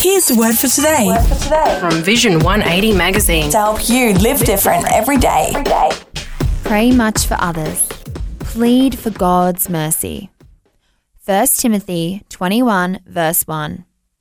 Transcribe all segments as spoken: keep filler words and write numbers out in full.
Here's the word for today. Word for today. From Vision one eighty magazine. To help you live different every day. Every day. Pray much for others. Plead for God's mercy. First Timothy twenty-one verse one.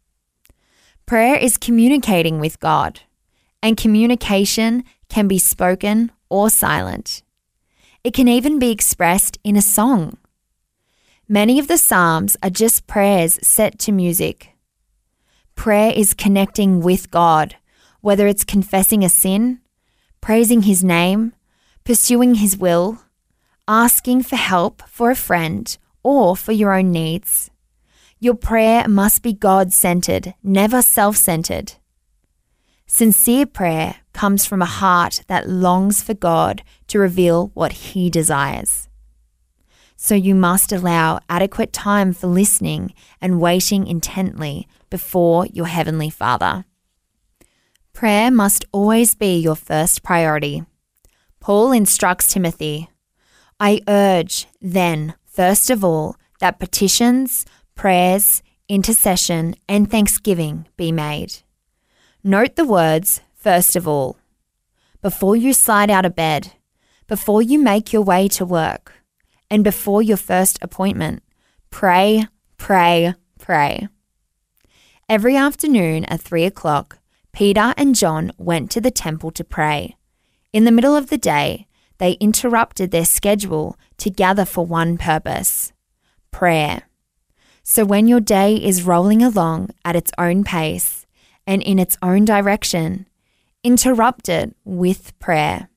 Prayer is communicating with God, and communication can be spoken or silent. It can even be expressed in a song. Many of the Psalms are just prayers set to music. Prayer is connecting with God, whether it's confessing a sin, praising His name, pursuing His will, asking for help for a friend or for your own needs. Your prayer must be God-centered, never self-centered. Sincere prayer comes from a heart that longs for God to reveal what He desires. So you must allow adequate time for listening and waiting intently before your Heavenly Father. Prayer must always be your first priority. Paul instructs Timothy, I urge, then, first of all, that petitions, prayers, intercession, and thanksgiving be made. Note the words, first of all. Before you slide out of bed, before you make your way to work, and before your first appointment, pray, pray, pray. Every afternoon at three o'clock, Peter and John went to the temple to pray. In the middle of the day, they interrupted their schedule to gather for one purpose, prayer. So when your day is rolling along at its own pace and in its own direction, interrupt it with prayer.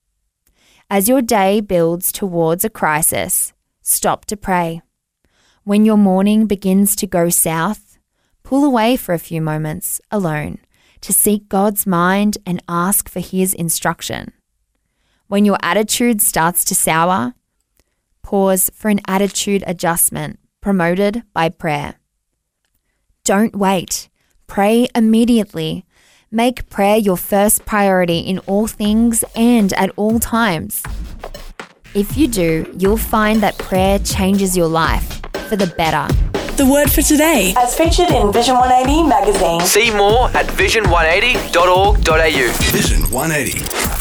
As your day builds towards a crisis, stop to pray. When your morning begins to go south, pull away for a few moments alone to seek God's mind and ask for His instruction. When your attitude starts to sour, pause for an attitude adjustment promoted by prayer. Don't wait. Pray immediately. Make prayer your first priority in all things and at all times. If you do, you'll find that prayer changes your life for the better. The word for today. As featured in Vision one eighty magazine. See more at vision one eighty dot org dot a u. Vision one eighty.